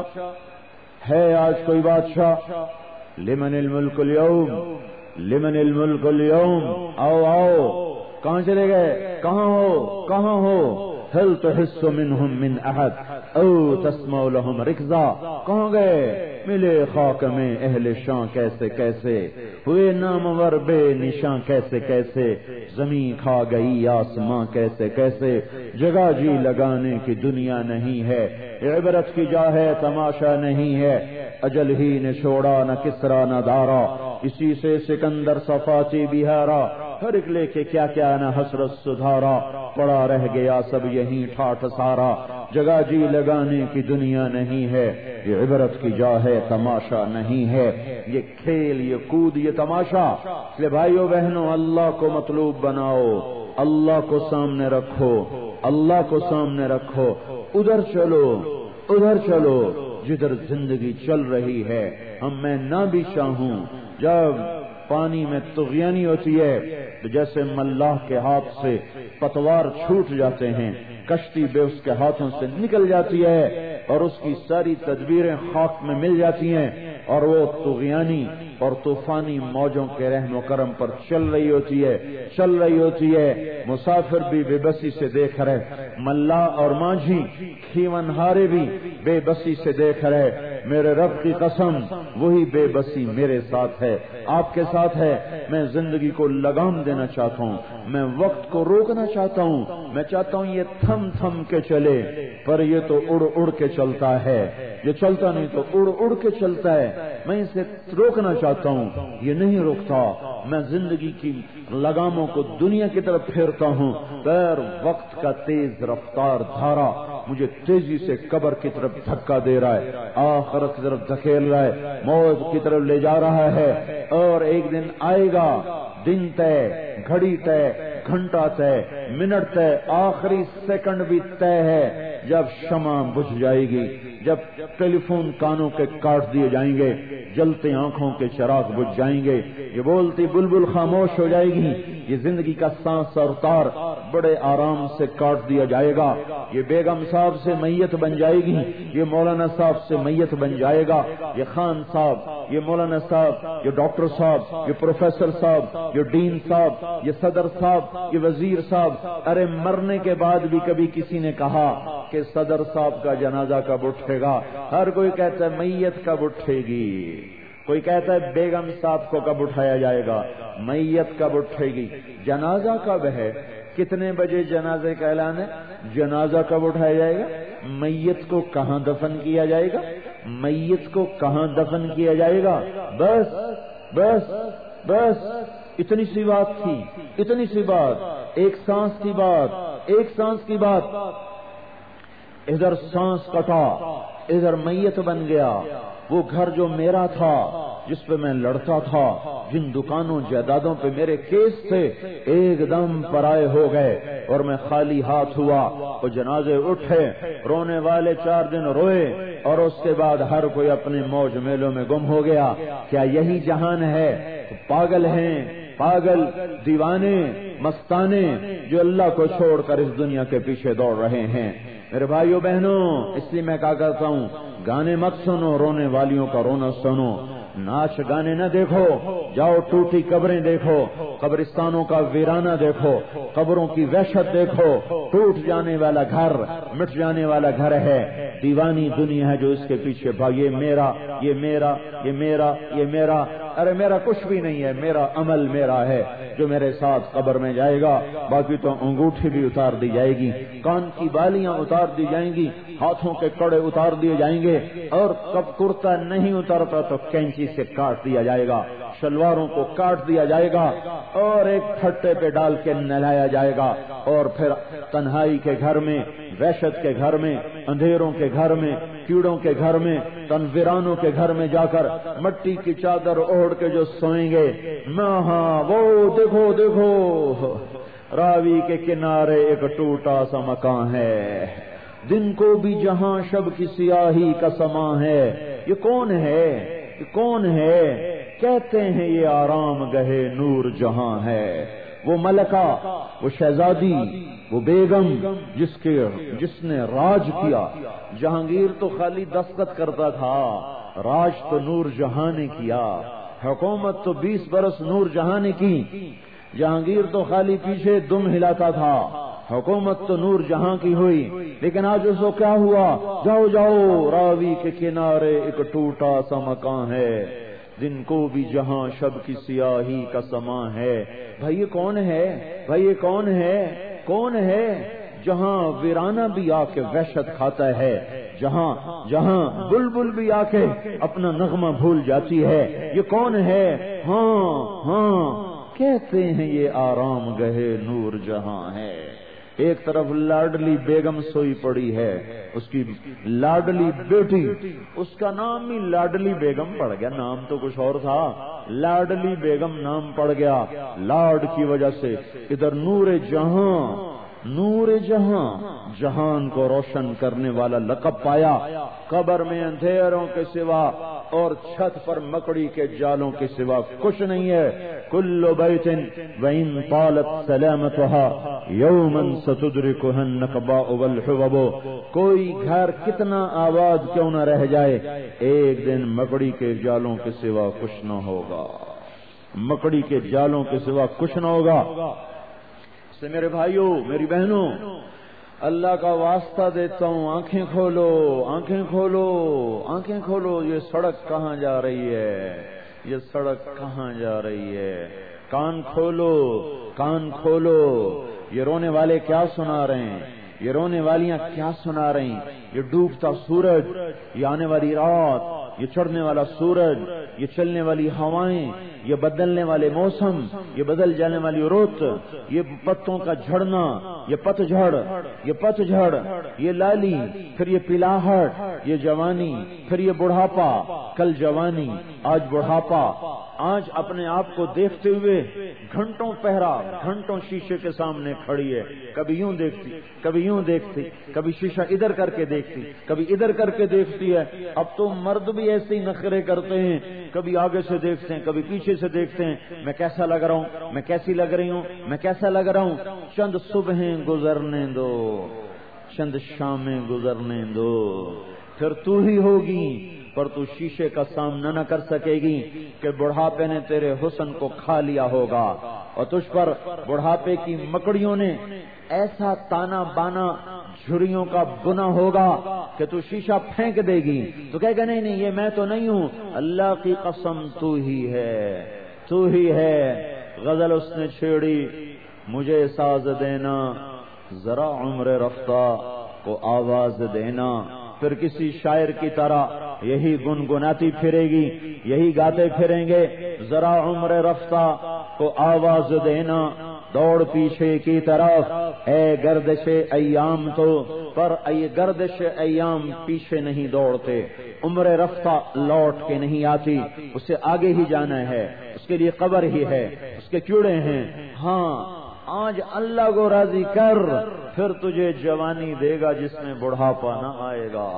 ہے آج کوئی بادشاہ. لمن الملک اليوم، لمن الملک اليوم. آؤ آؤ، کہاں چلے گئے، کہاں ہو، کہاں ہو. هل تحس منهم من احد او تسمع لهم رکزا. کہاں گئے، ملے خاک میں اہل شان کیسے کیسے، ہوئے نامور بے نشان کیسے کیسے. زمین کھا گئی آسماں کیسے کیسے. جگہ جی لگانے کی دنیا نہیں ہے، عبرت کی جا ہے تماشا نہیں ہے. اجل ہی نے چھوڑا نہ کسرا نہ دارا، اسی سے سکندر صفاتی بہارا. ہر ایک لے کے کیا کیا نہ حسرت سدھارا، پڑا رہ گیا سب یہیں ٹھاٹھ سارا. جگہ جی لگانے کی دنیا نہیں ہے، یہ عبرت کی جا ہے تماشا نہیں ہے. یہ کھیل، یہ کود، یہ تماشا. اس لیے بھائیو بہنوں، اللہ کو مطلوب بناؤ، اللہ کو سامنے رکھو، اللہ کو سامنے رکھو. ادھر چلو، ادھر چلو جدھر زندگی چل رہی ہے. میں نہ بھی چاہوں، جب پانی میں طغیانی ہوتی ہے تو جیسے ملاح کے ہاتھ سے پتوار چھوٹ جاتے ہیں، کشتی بے اس کے ہاتھوں سے نکل جاتی ہے اور اس کی ساری تدبیریں خاک میں مل جاتی ہیں، اور وہ طغیانی اور طوفانی موجوں کے رحم و کرم پر چل رہی ہوتی ہے، چل رہی ہوتی ہے. مسافر بھی بے بسی سے دیکھ رہے، ملا اور ماجھی کھیون ہارے بھی بے بسی سے دیکھ رہے. میرے رب کی قسم وہی بے بسی میرے ساتھ ہے، آپ کے ساتھ ہے. میں زندگی کو لگام دینا چاہتا ہوں، میں وقت کو روکنا چاہتا ہوں. میں چاہتا ہوں یہ تھم تھم کے چلے، پر یہ تو اڑ اڑ کے چلتا ہے. یہ چلتا نہیں تو اڑ اڑ کے چلتا ہے. میں اسے روکنا چاہتا ہوں، یہ نہیں روکتا. میں زندگی کی لگاموں کو دنیا کی طرف پھیرتا ہوں. پیر وقت کا تیز رفتار دھارا مجھے تیزی سے قبر کی طرف دھکا دے رہا ہے، آخرت کی طرف دھکیل رہا ہے، موت کی طرف لے جا رہا ہے۔ اور ایک دن آئے گا، دن طے، گھڑی طے، گھنٹہ طے، منٹ طے، آخری سیکنڈ بھی طے ہے، جب شمع بجھ جائے گی، جب ٹیلی فون کانوں کے کاٹ دیے جائیں گے، جلتے آنکھوں کے چراغ بجھ جائیں گے، یہ بولتی بلبل خاموش ہو جائے گی، یہ زندگی کا سانس اور تار بڑے آرام سے کاٹ دیا جائے گا، یہ بیگم صاحب سے میت بن جائے گی، یہ مولانا صاحب سے میت بن جائے گا، یہ خان صاحب، یہ مولانا صاحب، یہ ڈاکٹر صاحب، یہ پروفیسر صاحب، یہ ڈین صاحب، یہ صدر صاحب، یہ وزیر صاحب۔ ارے مرنے کے بعد بھی کبھی کسی نے کہا کہ صدر صاحب کا جنازہ کب اٹھے گا؟ ہر کوئی کہتا ہے میت کب اٹھے گی، کوئی کہتا ہے بیگم صاحب کو کب اٹھایا جائے گا، میت کب اٹھے گی، جنازہ کب ہے، کتنے بجے جنازے کا اعلان ہے، جنازہ کب اٹھایا جائے گا، میت کو کہاں دفن کیا جائے گا، میت کو کہاں دفن کیا جائے گا، بس بس بس اتنی سی بات تھی، اتنی سی بات، ایک سانس کی بات، ایک سانس کی بات، ادھر سانس کٹا، ادھر میت بن گیا، وہ گھر جو میرا تھا، جس پہ میں لڑتا تھا، جن دکانوں جائیدادوں پہ میرے کیس تھے، ایک دم پرائے ہو گئے اور میں خالی ہاتھ ہوا۔ وہ جنازے اٹھے، رونے والے 4 دن روئے اور اس کے بعد ہر کوئی اپنے موج میلوں میں گم ہو گیا۔ کیا یہی جہان ہے؟ پاگل ہیں، پاگل، دیوانے، مستانے، جو اللہ کو چھوڑ کر اس دنیا کے پیچھے دوڑ رہے ہیں۔ میرے بھائیو بہنوں، اس لیے میں کہا کرتا ہوں، گانے مت سنو، رونے والیوں کا رونا سنو، ناچ گانے نہ دیکھو، جاؤ ٹوٹی قبریں دیکھو، قبرستانوں کا ویرانہ دیکھو، قبروں کی وحشت دیکھو، ٹوٹ جانے والا گھر، مٹ جانے والا گھر ہے، دیوانی دنیا ہے جو اس کے پیچھے بھاگ، یہ میرا، یہ میرا، یہ میرا، یہ میرا۔ ارے میرا کچھ بھی نہیں ہے، میرا عمل میرا ہے جو میرے ساتھ قبر میں جائے گا، باقی تو انگوٹھی بھی اتار دی جائے گی، کان کی بالیاں اتار دی جائیں گی، ہاتھوں کے کڑے اتار دیے جائیں گے، اور کب کرتا نہیں اترتا تو کینچی سے کاٹ دیا جائے گا، شلواروں کو کاٹ دیا جائے گا اور ایک پھٹے پہ ڈال کے نہلایا جائے گا، اور پھر تنہائی کے گھر میں، وحشت کے گھر میں، اندھیروں کے گھر میں، کیڑوں کے گھر میں، تنویرانوں کے گھر میں جا کر مٹی کی چادر اوڑھ کے جو سوئیں گے، ہاں وہ دیکھو دیکھو راوی کے کنارے ایک ٹوٹا سا مکان ہے، دن کو بھی جہاں شب کی سیاہی کا سماں ہے۔ یہ کون ہے؟ یہ کون ہے؟ کہتے ہیں یہ آرام گہے نور جہاں ہے، وہ ملکہ، وہ شہزادی، وہ بیگم جس نے راج کیا۔ جہانگیر تو خالی دستخط کرتا تھا، راج تو نور جہاں نے کیا، حکومت تو 20 برس نور جہاں نے کی۔ جہانگیر تو خالی پیچھے دم ہلاتا تھا، حکومت تو نور جہاں کی ہوئی، لیکن آج اس کو کیا ہوا؟ جاؤ جاؤ راوی کے کنارے ایک ٹوٹا سا مکان ہے، دن کو بھی جہاں شب کی سیاہی کا سماں ہے۔ بھائی یہ کون ہے؟ بھائی یہ کون ہے؟ کون ہے جہاں ویرانہ بھی آ کے وحشت کھاتا ہے، جہاں بلبل بھی آ کے اپنا نغمہ بھول جاتی ہے؟ یہ کون ہے؟ ہاں کہتے ہیں یہ آرام گہے نور جہاں ہے۔ ایک طرف لاڈلی بیگم سوئی پڑی ہے، اس کی لاڈلی بیٹی، اس کا نام ہی لاڈلی بیگم پڑ گیا، نام تو کچھ اور تھا، لاڈلی بیگم نام پڑ گیا لاڈ کی وجہ سے۔ ادھر نور جہاں، نور جہاں، جہان کو روشن کرنے والا لقب پایا، قبر میں اندھیروں کے سوا اور چھت پر مکڑی کے جالوں کے سوا کچھ نہیں ہے۔ کل بیت وإن طالت سلامتها یوما ستدرکها النقباء والحبب، کوئی گھر کتنا آباد کیوں نہ رہ جائے، ایک دن مکڑی کے جالوں کے سوا کچھ نہ ہوگا، مکڑی کے جالوں کے سوا کچھ نہ ہوگا۔ سے میرے بھائیوں، میری بہنوں، اللہ کا واسطہ دیتا ہوں، آنکھیں کھولو، آنکھیں کھولو، آنکھیں کھولو، یہ سڑک کہاں جا رہی ہے، یہ سڑک کہاں جا رہی ہے، کان کھولو، کان کھولو، یہ رونے والے کیا سنا رہے ہیں، یہ رونے والیاں کیا سنا رہی ہیں، یہ ڈوبتا سورج، یہ آنے والی رات، یہ چڑھنے والا سورج، یہ چلنے والی ہوائیں، یہ بدلنے والے موسم، یہ بدل جانے والی رت، یہ پتوں کا جھڑنا، یہ پتجھڑ، یہ لالی، پھر یہ پلاہٹ، یہ جوانی، پھر یہ بڑھاپا، کل جوانی، آج بڑھاپا، آج اپنے آپ کو دیکھتے ہوئے گھنٹوں پہرا، گھنٹوں شیشے کے سامنے کھڑی ہے، کبھی یوں دیکھتی، کبھی یوں دیکھتی، کبھی شیشہ ادھر کر کے دیکھتی، کبھی ادھر کر کے دیکھتی ہے۔ اب تو مرد بھی ایسے ہی نخرے کرتے ہیں، کبھی آگے سے دیکھتے ہیں، کبھی پیچھے سے دیکھتے ہیں، میں کیسا لگ رہا ہوں، میں کیسی لگ رہی ہوں، میں کیسا لگ رہا ہوں۔ چند صبحیں گزرنے دو، چند شامیں گزرنے دو، پھر تو ہی ہوگی، پر تو شیشے کا سامنا نہ کر سکے گی کہ بڑھاپے نے تیرے حسن کو کھا لیا ہوگا، اور تجھ پر بڑھاپے کی مکڑیوں نے ایسا تانا بانا جھریوں کا بنا ہوگا کہ تو شیشہ پھینک دے گی، تو کہے گا نہیں نہیں یہ میں تو نہیں ہوں، اللہ کی قسم تو ہی ہے، تو ہی ہے۔ غزل اس نے چھیڑی، مجھے ساز دینا، ذرا عمر رفتہ کو آواز دینا، پھر کسی شاعر کی طرح یہی گنگناتی پھرے گی، یہی گاتے پھریں گے، ذرا عمر رفتہ کو آواز دینا، دوڑ پیچھے کی طرف اے گردش ایام، تو پر اے گردش ایام پیچھے نہیں دوڑتے، عمر رفتہ لوٹ کے نہیں آتی، اسے آگے ہی جانا ہے، اس کے لیے قبر ہی ہے، اس کے کیڑے ہیں۔ ہاں آج اللہ کو راضی کر، پھر تجھے جوانی دے گا جس میں بڑھاپا نہ آئے گا۔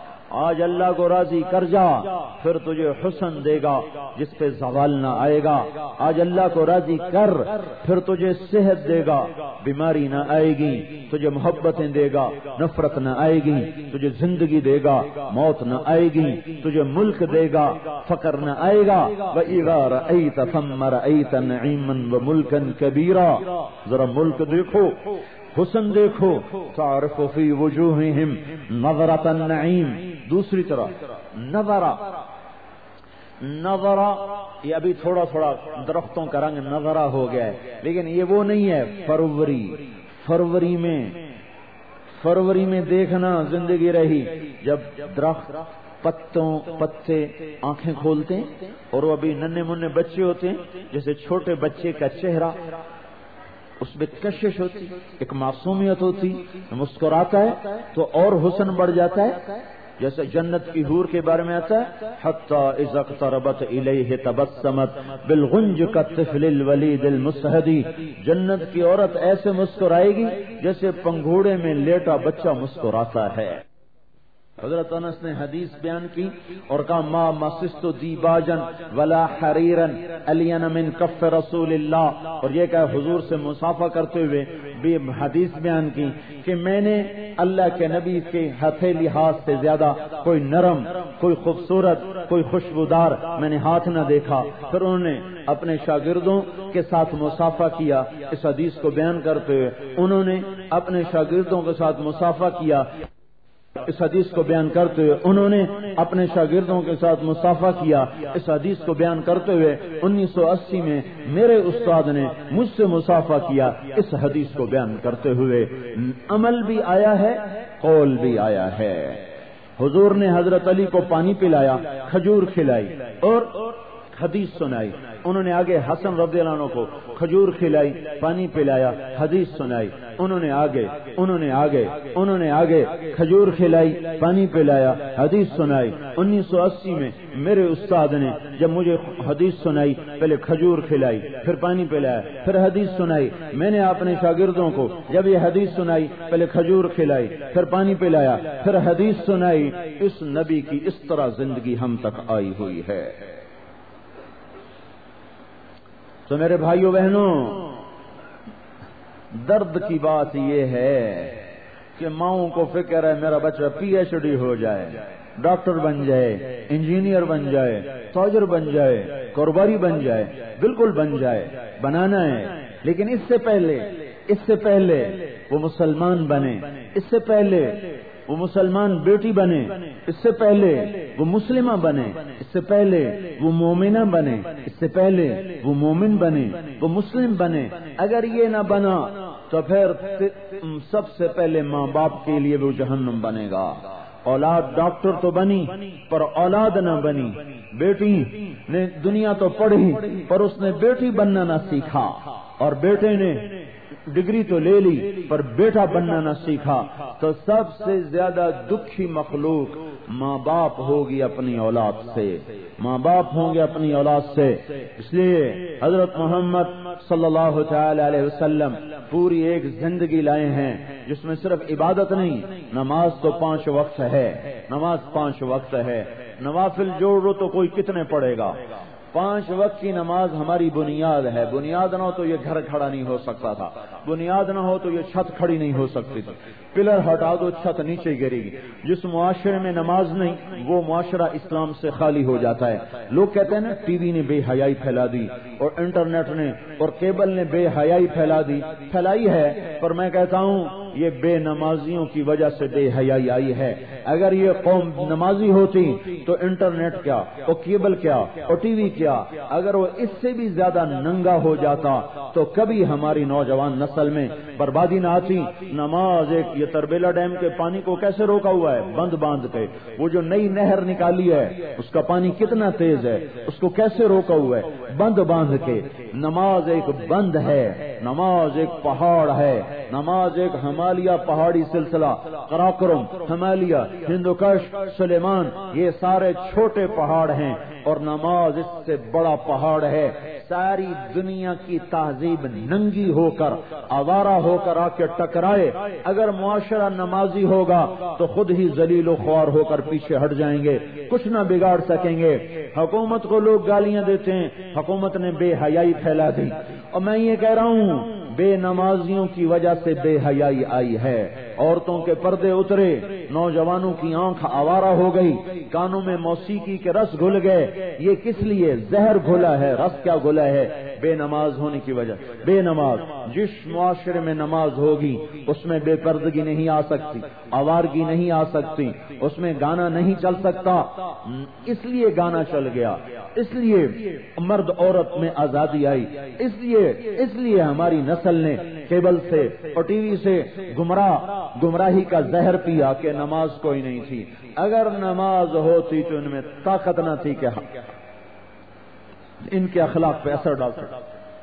آج اللہ کو راضی کر جا، پھر تجھے حسن دے گا جس پہ زوال نہ آئے گا۔ آج اللہ کو راضی کر، پھر تجھے صحت دے گا، بیماری نہ آئے گی، تجھے محبتیں دے گا، نفرت نہ آئے گی، تجھے زندگی دے گا، موت نہ آئے گی، تجھے ملک دے گا، فقر نہ آئے گا۔ وَإِذَا رَأَيْتَ ثَمَّ رَأَيْتَ نَعِيمًا وَمُلْكًا كَبِيرًا، ذرا ملک دیکھو، حسن دیکھو، تعرف فی وجوہہم نظرۃ النعیم۔ دوسری طرف نظرہ، یہ ابھی تھوڑا تھوڑا درختوں کا رنگ نظرہ ہو گیا ہے، لیکن یہ وہ نہیں ہے، فروری میں دیکھنا زندگی رہی، جب درخت پتے آنکھیں کھولتے ہیں اور وہ ابھی ننھے منھے بچے ہوتے ہیں، جیسے چھوٹے بچے کا چہرہ، اس میں کشش ہوتی، ایک معصومیت ہوتی، مسکراتا ہے تو اور حسن بڑھ جاتا ہے، جیسے جنت کی حور کے بارے میں آتا ہے، حتی اذا اقتربت الیہ تبسمت بالغنج کالطفل الولید المسہدی، جنت کی عورت ایسے مسکرائے گی جیسے پنگھوڑے میں لیٹا بچہ مسکراتا ہے۔ حضرت انس نے حدیث بیان کی اور کہا ما مسست دیباجن ولا حریرا الین من کف رسول اللہ، اور یہ کہ حضور سے مصافحہ کرتے ہوئے بھی حدیث بیان کی کہ میں نے اللہ کے نبی کے ہتھیلی ہاتھ سے زیادہ کوئی نرم، کوئی خوبصورت، کوئی خوشبودار میں نے ہاتھ نہ دیکھا۔ پھر انہوں نے اپنے شاگردوں کے ساتھ مصافحہ کیا، اس حدیث کو بیان کرتے ہوئے انہوں نے اپنے شاگردوں کے ساتھ مصافحہ کیا، اس حدیث کو بیان کرتے ہوئے انہوں نے اپنے شاگردوں کے ساتھ مصافحہ کیا، اس حدیث کو بیان کرتے ہوئے 1980 میں میرے استاد نے مجھ سے مصافحہ کیا، اس حدیث کو بیان کرتے ہوئے عمل بھی آیا ہے، قول بھی آیا ہے۔ حضور نے حضرت علی کو پانی پلایا، کھجور کھلائی اور حدیث سنائی، انہوں نے آگے حسن رضی اللہ عنہ کو کھجور کھلائی، پانی پلایا، حدیث سنائی، انہوں نے آگے کھجور کھلائی، پانی پلایا، حدیث سنائی۔ 1980 میں میرے استاد نے جب مجھے حدیث سنائی، پہلے کھجور کھلائی، پھر پانی پلایا، پھر حدیث سنائی۔ میں نے اپنے شاگردوں کو جب یہ حدیث سنائی، پہلے کھجور کھلائی، پھر پانی پلایا، پھر حدیث سنائی۔ اس نبی کی اس طرح زندگی ہم تک آئی ہوئی ہے۔ تو میرے بھائیو بہنوں، درد کی بات یہ ہے کہ ماؤں کو فکر ہے میرا بچہ پی ایچ ڈی ہو جائے، ڈاکٹر بن جائے، انجینئر بن جائے، تاجر بن جائے، کاروباری بن جائے، بالکل بن جائے، بنانا ہے، لیکن اس سے پہلے وہ مسلمان بنے، اس سے پہلے وہ مسلمان بیٹی بنے، اس سے پہلے وہ مسلمہ بنے، اس سے پہلے وہ مومنہ بنے، اس سے پہلے وہ مومن بنے، وہ مسلم بنے۔ اگر یہ نہ بنا تو پھر سب سے پہلے ماں باپ کے لیے وہ جہنم بنے گا، اولاد ڈاکٹر تو بنی پر اولاد نہ بنی، بیٹی نے دنیا تو پڑھی پر اس نے بیٹی بننا نہ سیکھا، اور بیٹے نے ڈگری تو لے لی پر بیٹا بننا نہ سیکھا، تو سب سے زیادہ دکھی مخلوق ماں باپ ہوگی اپنی اولاد سے، ماں باپ ہوں گے اپنی اولاد سے۔ اس لیے حضرت محمد صلی اللہ تعالی علیہ وسلم پوری ایک زندگی لائے ہیں جس میں صرف عبادت نہیں، نماز تو 5 وقت ہے، نماز 5 وقت ہے، نوافل جوڑو تو کوئی کتنے پڑے گا؟ 5 وقت کی نماز ہماری بنیاد ہے، بنیاد نہ ہو تو یہ گھر کھڑا نہیں ہو سکتا تھا، بنیاد نہ ہو تو یہ چھت کھڑی نہیں ہو سکتی تھی، پلر ہٹا دو چھت نیچے گرے گی۔ جس معاشرے میں نماز نہیں وہ معاشرہ اسلام سے خالی ہو جاتا ہے۔ لوگ کہتے ہیں نا ٹی وی نے بے حیائی پھیلا دی اور انٹرنیٹ نے اور کیبل نے بے حیائی پھیلائی ہے، پر میں کہتا ہوں یہ بے نمازیوں کی وجہ سے بے حیائی آئی ہے۔ اگر یہ قوم نمازی ہوتی تو انٹرنیٹ کیا اور کیبل کیا اور ٹی وی کیا، اگر وہ اس سے بھی زیادہ ننگا ہو جاتا تو کبھی ہماری نوجوان نسل میں بربادی نہ آتی۔ نماز ایک یہ تربیلا ڈیم کے پانی کو کیسے روکا ہوا ہے؟ بند باندھ کے۔ وہ جو نئی نہر نکالی ہے اس کا پانی کتنا تیز ہے، اس کو کیسے روکا ہوا ہے؟ بند باندھ کے۔ نماز ایک بند ہے، نماز ایک پہاڑ ہے، نماز ایک ہمالیہ پہاڑی سلسلہ، قراقرم، ہمالیہ، ہندوکش، سلیمان، یہ سارے چھوٹے پہاڑ ہیں اور نماز اس سے بڑا پہاڑ ہے۔ ساری دنیا کی تہذیب ننگی ہو کر آوارہ ہو کر آ کے ٹکرائے، اگر معاشرہ نمازی ہوگا تو خود ہی ذلیل و خوار ہو کر پیچھے ہٹ جائیں گے، کچھ نہ بگاڑ سکیں گے۔ حکومت کو لوگ گالیاں دیتے ہیں، حکومت نے بے حیائی پھیلا دی، اور میں یہ کہہ رہا ہوں بے نمازیوں کی وجہ سے بے حیائی آئی ہے۔ عورتوں کے پردے اترے، نوجوانوں کی آنکھ آوارہ ہو گئی، کانوں میں موسیقی کے رس گھل گئے۔ یہ کس لیے؟ زہر گھلا ہے۔ رس کیا گھلا ہے؟ بے نماز ہونے کی وجہ۔ بے نماز، جس معاشرے میں نماز ہوگی اس میں بے پردگی نہیں آ سکتی، آوارگی نہیں آ سکتی، اس میں گانا نہیں چل سکتا۔ اس لیے گانا چل گیا، اس لیے مرد عورت میں آزادی آئی، اس لیے ہماری نسل نے کیبل سے اور ٹی وی سے گمراہی کا زہر پیا کہ نماز کوئی نہیں تھی۔ اگر نماز ہوتی تو ان میں طاقت نہ تھی کہ ان کے اخلاق پہ اثر ڈال سکتا۔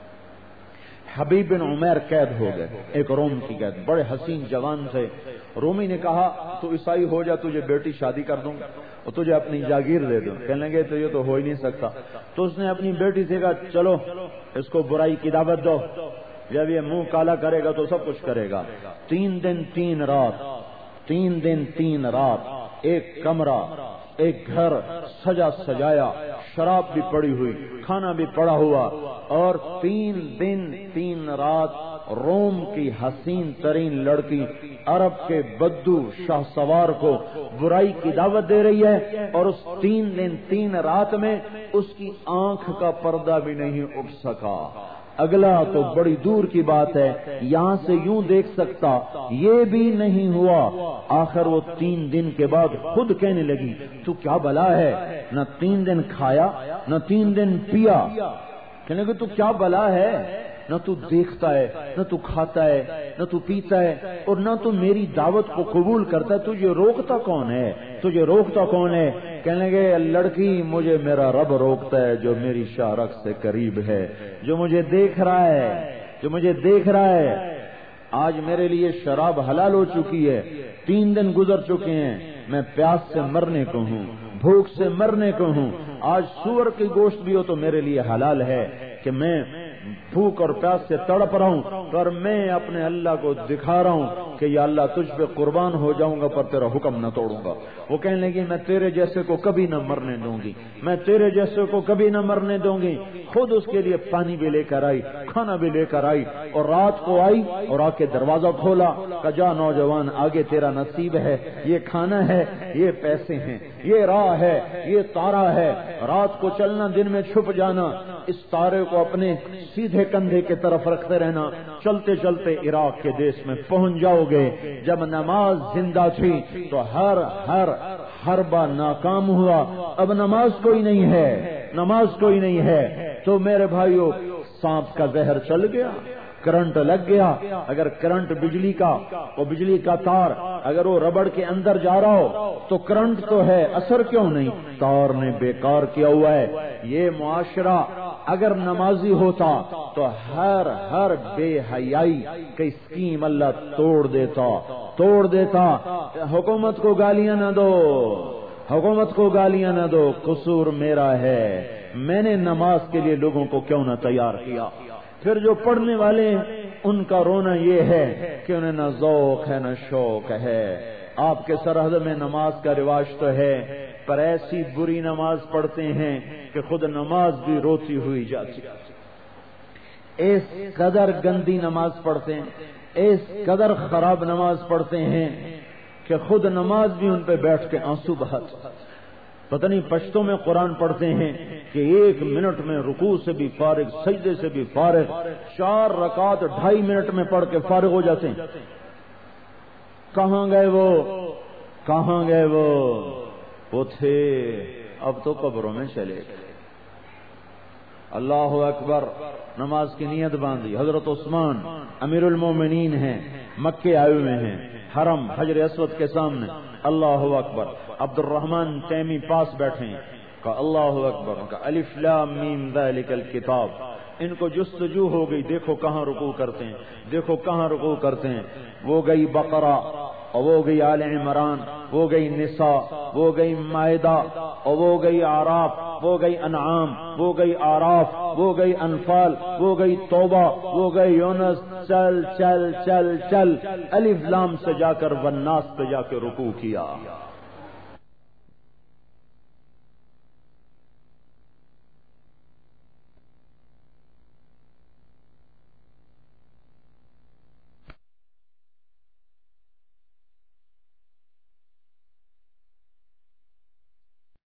حبیب بن عمیر قید ہو گئے، ایک روم کی قید، بڑے حسین جوان تھے۔ رومی نے کہا تو عیسائی ہو جا، تجھے بیٹی شادی کر دوں اور تجھے اپنی جاگیر دے دوں۔ کہنے لگے تو یہ تو ہو ہی نہیں سکتا۔ تو اس نے اپنی بیٹی سے کہا چلو اس کو برائی کی دعوت دو، جب یہ منہ کالا کرے گا تو سب کچھ کرے گا۔ 3 دن 3 رات ایک کمرہ، ایک گھر سجا سجایا، شراب بھی پڑی ہوئی، کھانا بھی پڑا ہوا، اور 3 دن 3 رات روم کی حسین ترین لڑکی عرب کے بدو شاہ سوار کو برائی کی دعوت دے رہی ہے، اور اس 3 دن 3 رات میں اس کی آنکھ کا پردہ بھی نہیں اٹھ سکا۔ اگلا تو بڑی دور کی بات ہے، یہاں سے یوں دیکھ سکتا، یہ بھی نہیں ہوا۔ آخر وہ 3 دن کے بعد خود کہنے لگی تو کیا بلا ہے، نہ 3 دن کھایا نہ 3 دن پیا۔ کہنے لگے تو کیا بلا ہے، نہ تو دیکھتا ہے نہ تو کھاتا ہے نہ تو پیتا ہے اور نہ تو میری دعوت کو قبول کرتا ہے، تجھے روکتا کون ہے، تجھے روکتا کون ہے؟ کہنے لگے لڑکی مجھے میرا رب روکتا ہے جو میری شارک سے قریب ہے، جو مجھے دیکھ رہا ہے۔ آج میرے لیے شراب حلال ہو چکی ہے، 3 دن گزر چکے ہیں، میں پیاس سے مرنے کو ہوں، بھوک سے مرنے کو ہوں۔ آج سور کی گوشت بھی ہو تو میرے لیے حلال ہے کہ میں بھوک اور پیاس سے تڑپ رہا ہوں، پر میں اپنے اللہ کو دکھا رہا ہوں کہ یا اللہ تجھ پہ قربان ہو جاؤں گا پر تیرا حکم نہ توڑوں گا۔ وہ کہنے لگی میں تیرے جیسے کو کبھی نہ مرنے دوں گی، میں تیرے جیسے کو کبھی نہ مرنے دوں گی۔ خود اس کے لیے پانی بھی لے کر آئی، کھانا بھی لے کر آئی، اور رات کو آئی اور آ کے دروازہ کھولا، کہا جا نوجوان آگے تیرا نصیب ہے، یہ کھانا ہے، یہ پیسے ہیں، یہ راہ ہے، یہ تارا ہے، رات کو چلنا دن میں چھپ جانا، اس تارے کو اپنے سیدھے کندھے کی طرف رکھتے رہنا، چلتے چلتے عراق کے دیش میں پہنچ جاؤ گے۔ جب نماز زندہ تھی تو ہر حربہ ناکام ہوا، اب نماز کوئی نہیں ہے تو میرے بھائیوں سانپ کا زہر چل گیا، کرنٹ لگ گیا، اگر کرنٹ بجلی کا، وہ بجلی کا تار اگر وہ ربڑ کے اندر جا رہا ہو تو کرنٹ تو ہے، اثر کیوں نہیں؟ تار نے بیکار کیا ہوا ہے۔ یہ معاشرہ اگر نمازی ہوتا تو ہر بے حیائی کی اسکیم اللہ توڑ دیتا۔ حکومت کو گالیاں نہ دو، حکومت کو گالیاں نہ دو، قصور میرا ہے، میں نے نماز کے لیے لوگوں کو کیوں نہ تیار کیا۔ پھر جو پڑھنے والے ہیں ان کا رونا یہ ہے کہ انہیں نہ ذوق ہے نہ شوق ہے۔ آپ کے سرحد میں نماز کا رواج تو ہے، پر ایسی بری نماز پڑھتے ہیں کہ خود نماز بھی روتی ہوئی جاتی، اس قدر گندی نماز پڑھتے ہیں، اس قدر خراب نماز پڑھتے ہیں کہ خود نماز بھی ان پہ بیٹھ کے آنسو بہاتے۔ پتہ نہیں پشتوں میں قرآن پڑھتے ہیں کہ 1 منٹ میں رکوع سے بھی فارغ، سجدے سے بھی فارغ، 4 رکعت 2.5 منٹ میں پڑھ کے فارغ ہو جاتے ہیں۔ کہاں گئے وہ تھے، اب تو قبروں میں چلے گئے۔ اللہ اکبر، نماز کی نیت باندھی، حضرت عثمان امیر المومنین ہیں، مکے آئے ہوئے ہیں، حرم حجر اسود کے سامنے، اللہ اکبر، عبد الرحمن تیمی پاس بیٹھے ہیں، کہا اللہ اکبر، کہا الف لام میم ذالک الکتاب۔ ان کو جستجو ہو گئی، دیکھو کہاں رکوع کرتے ہیں، وہ گئی بقرہ اور وہ گئی آل عمران، وہ گئی نساء، وہ گئی مائدہ اور وہ گئی اعراف، وہ گئی انعام، وہ گئی آراف، وہ گئی انفال، وہ گئی توبہ، وہ گئی یونس، چل الف لام سے جا کر والناس پہ جا کے رکوع کیا۔